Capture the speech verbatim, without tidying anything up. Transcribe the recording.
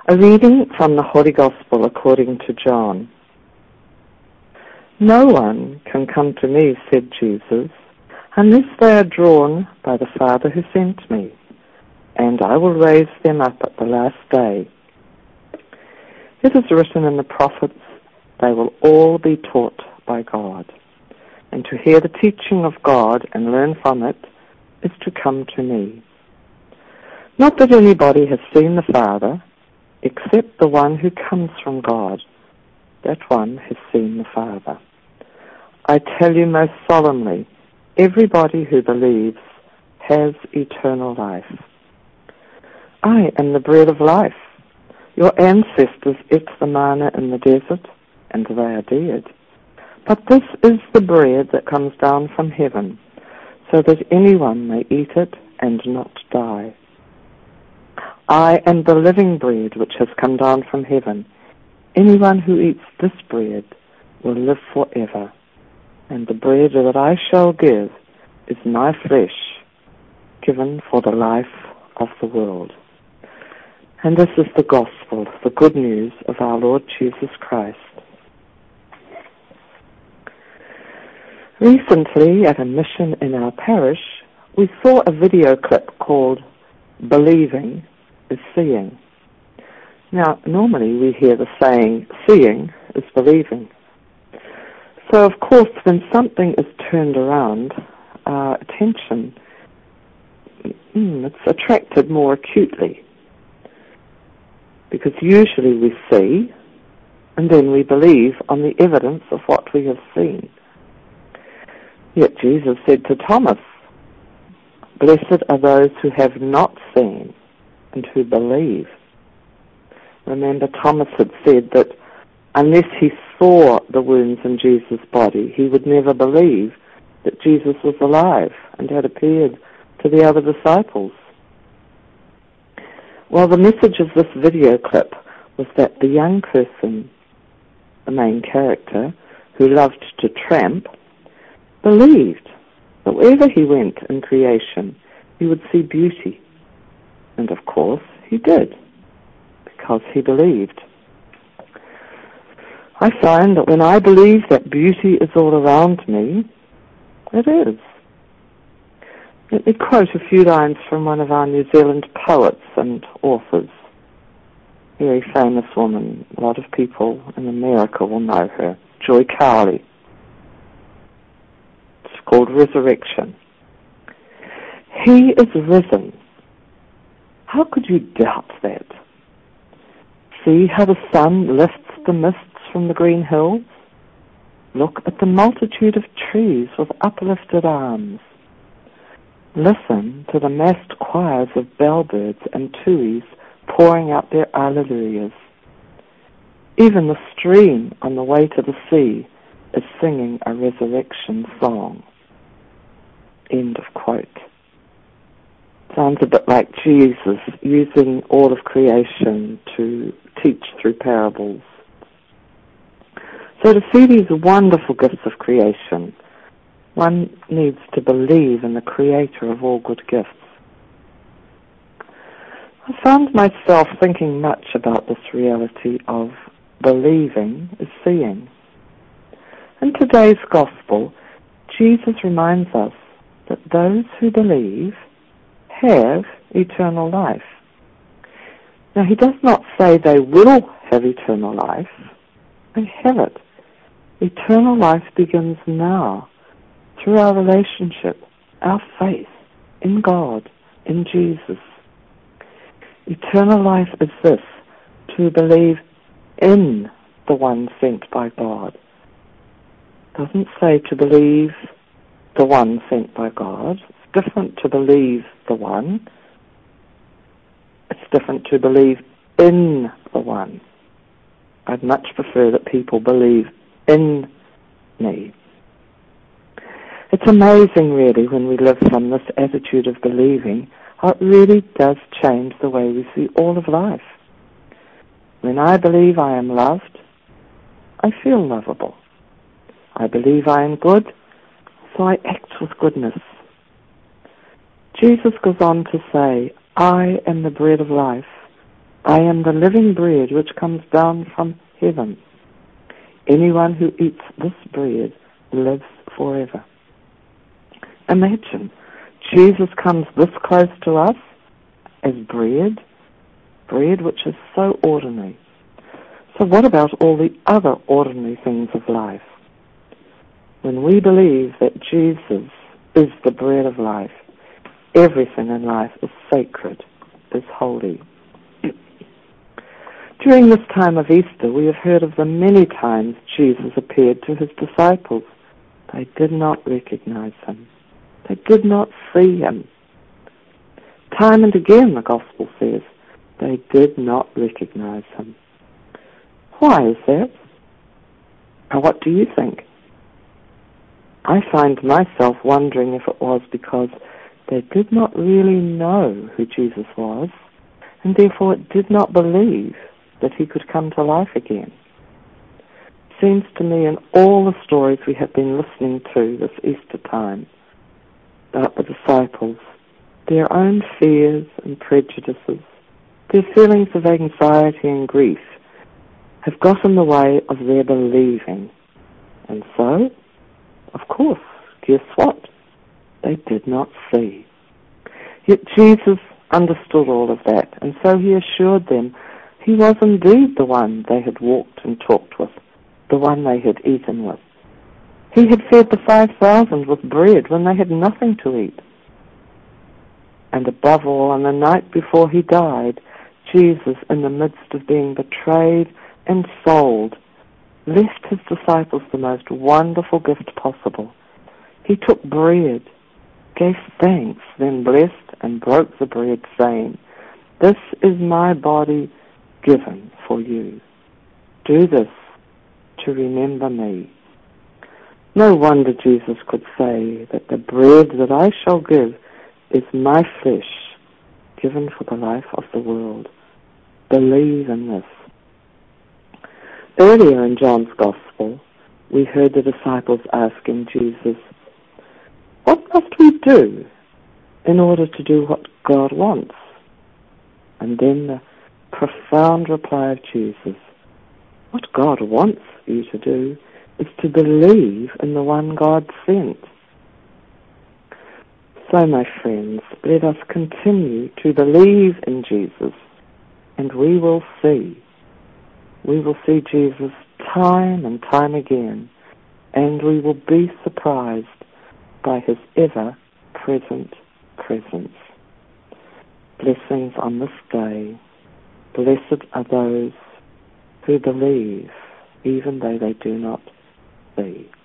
A reading from the Holy Gospel according to John. "No one can come to me," said Jesus, "unless they are drawn by the Father who sent me, and I will raise them up at the last day. It is written in the prophets, they will all be taught by God, and to hear the teaching of God and learn from it is to come to me. Not that anybody has seen the Father, except the one who comes from God. That one has seen the Father. I tell you most solemnly, everybody who believes has eternal life. I am the bread of life. Your ancestors ate the manna in the desert, and they are dead. But this is the bread that comes down from heaven, so that anyone may eat it and not die. I am the living bread which has come down from heaven. Anyone who eats this bread will live forever. And the bread that I shall give is my flesh, given for the life of the world." And this is the gospel, the good news of our Lord Jesus Christ. Recently, at a mission in our parish, we saw a video clip called "Believing is Seeing." Now, normally we hear the saying, "Seeing is believing." So, of course, when something is turned around, our attention, mm, it's attracted more acutely. Because usually we see, and then we believe on the evidence of what we have seen. Yet Jesus said to Thomas, "Blessed are those who have not seen and who believe." Remember, Thomas had said that unless he saw the wounds in Jesus' body, he would never believe that Jesus was alive and had appeared to the other disciples. Well, the message of this video clip was that the young person, the main character, who loved to tramp, believed that wherever he went in creation, he would see beauty. And of course, he did, because he believed. I find that when I believe that beauty is all around me, it is. Let me quote a few lines from one of our New Zealand poets and authors. A very famous woman. A lot of people in America will know her. Joy Cowley. It's called Resurrection. "He is risen. How could you doubt that? See how the sun lifts the mists from the green hills? Look at the multitude of trees with uplifted arms. Listen to the massed choirs of bellbirds and tuis pouring out their alleluias. Even the stream on the way to the sea is singing a resurrection song." End of quote. Sounds a bit like Jesus using all of creation to teach through parables. So to see these wonderful gifts of creation, one needs to believe in the Creator of all good gifts. I found myself thinking much about this reality of believing is seeing. In today's Gospel, Jesus reminds us that those who believe have eternal life. Now, he does not say they will have eternal life. They have it. Eternal life begins now, through our relationship, our faith in God, in Jesus. Eternal life is this, to believe in the one sent by God. It doesn't say to believe the one sent by God. It's different to believe the one. It's different to believe in the one. I'd much prefer that people believe in me. It's amazing, really, when we live from this attitude of believing, how it really does change the way we see all of life. When I believe I am loved, I feel lovable. I believe I am good, so I act with goodness. Jesus goes on to say, "I am the bread of life. I am the living bread which comes down from heaven. Anyone who eats this bread lives forever. Imagine, Jesus comes this close to us as bread, bread which is so ordinary. So what about all the other ordinary things of life? When we believe that Jesus is the bread of life, everything in life is sacred, is holy. During this time of Easter, we have heard of the many times Jesus appeared to his disciples. They did not recognize him. They did not see him. Time and again, the Gospel says, they did not recognize him. Why is that? Now, what do you think? I find myself wondering if it was because they did not really know who Jesus was, and therefore did not believe that he could come to life again. Seems to me in all the stories we have been listening to this Easter time about the disciples, their own fears and prejudices, their feelings of anxiety and grief have got in the way of their believing. And so, of course, guess what? They did not see. Yet Jesus understood all of that, and so he assured them he was indeed the one they had walked and talked with, the one they had eaten with. He had fed the five thousand with bread when they had nothing to eat. And above all, on the night before he died, Jesus, in the midst of being betrayed and sold, left his disciples the most wonderful gift possible. He took bread, gave thanks, then blessed and broke the bread, saying, "This is my body given for you. Do this to remember me." No wonder Jesus could say that the bread that I shall give is my flesh, given for the life of the world. Believe in this. Earlier in John's Gospel, we heard the disciples asking Jesus, "What must we do in order to do what God wants?" And then the profound reply of Jesus, "What God wants you to do is to believe in the one God sent." So, my friends, let us continue to believe in Jesus, and we will see. We will see Jesus time and time again, and we will be surprised by his ever-present presence. Blessings on this day. Blessed are those who believe, even though they do not see.